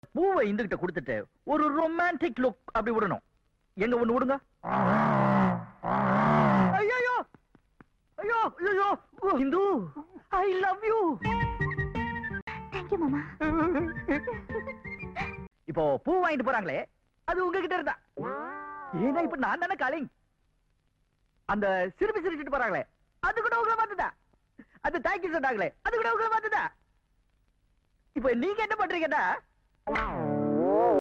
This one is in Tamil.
பூவை இந்துகிட்ட கொடுத்துட்டு ஒரு ரொமான்டிக் லுக் அப்படி விடணும். எங்க ஒண்ணு விடுங்க. ஐயோ ஐயோ ஐயோ Indu, I love you. Thank you மாமா. இப்போ பூ வாங்கிட்டு போறாங்களே, அது உங்ககிட்ட இருந்தா. ஏன்னா இப்ப நான் தானே காலிங். அந்த சிரிப்பு சிரிச்சுட்டு போறாங்களே, அது கூட உங்களை பார்த்துதா. அந்த தேங்க்யூ சொன்னாங்களே, அது கூட உங்களை பார்த்துதா. இப்போ நீங்க என்ன பண்றீங்கன்னா